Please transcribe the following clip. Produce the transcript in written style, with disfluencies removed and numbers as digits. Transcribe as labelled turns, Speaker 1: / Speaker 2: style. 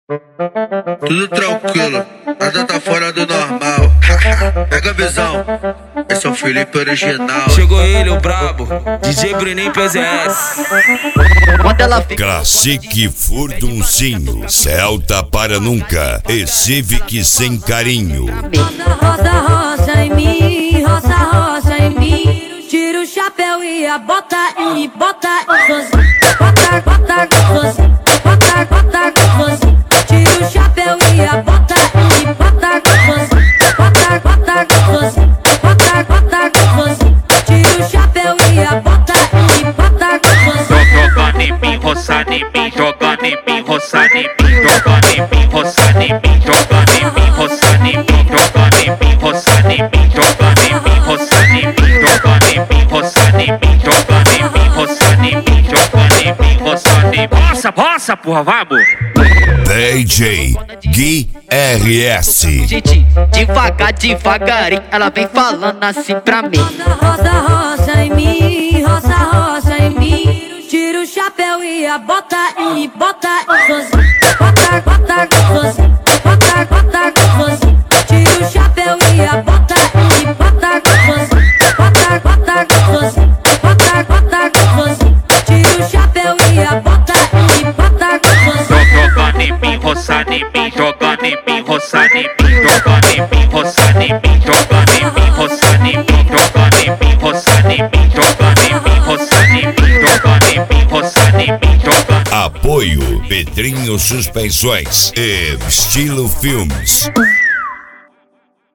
Speaker 1: Tudo tranquilo, nada tá fora do normal. Pega a visão, esse é o Felipe original.
Speaker 2: Chegou ele, o brabo, DJ Bruninho PZS.
Speaker 3: Quando ela fica
Speaker 4: Classique Furduncinho, Celta para nunca e Civic sem carinho.
Speaker 5: Roça, roça em mim, roça, roça em mim. Tira o chapéu e a bota e bota gostosinho. Bota, bota gostosinho, bota, bota gostosinho. Tira o chapéu e a bota e bota gostosinho. Bota, bota gostosinho, bota, bota gostosinho. Tira o chapéu e a bota e bota gostosinho.
Speaker 6: Jogando em mim, roçando em mim, jogando em mim, roçando em mim, jogando em mim, roçando em mim, jogando em mim, roçando em mim, jogando em mim, roçando em mim, jogando em mim, roçando em mim, jogando em mim, roçando em mim, jogando em mim, roçando em mim, jogando em mim, roçando em mim. Roça, roça, porra, vamos!
Speaker 4: DJ Gui RS.
Speaker 3: gente devagar, devagarinho, ela vem falando assim pra mim.
Speaker 5: Roça, roça em mim, roça, roça em mim. Tira o chapéu e a bota e bota gostosinho. Bota, bota gostosinho, bota, bota gostosinho. Tira o chapéu e a bota e bota gostosinho. Bota, bota gostosinho, bota, bota gostosinho. Tira o chapéu e a bota e bota gostosinho.
Speaker 6: Jogando em mim, roçando em mim, jogando em mim, roçando em mim, jogando em mim, roçando em mim, jogando em mim, roçando em mim, jogando em mim, roçando em mim, jogando em mim, roçando em mim, jogando em mim, roçando em mim, jogando.
Speaker 4: Apoio Pedrinho Suspensões e Estilo Filmes.